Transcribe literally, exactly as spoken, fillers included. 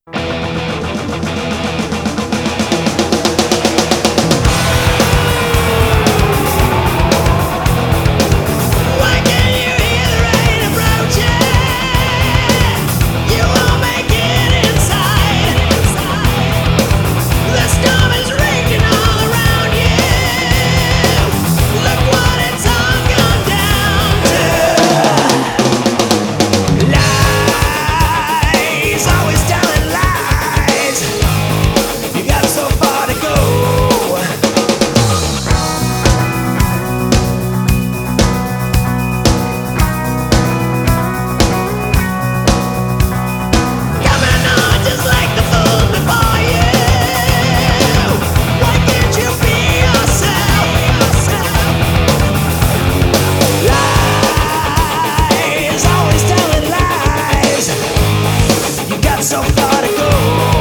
Why can't you hear the rain approaching? You won't make it inside. The storm is raging all around you. Look what it's all gone down to. Lies, always telling lies. You got so far to go. Coming on just like the fool before you. Why can't you be yourself? Lies, always telling lies. You got so far to go.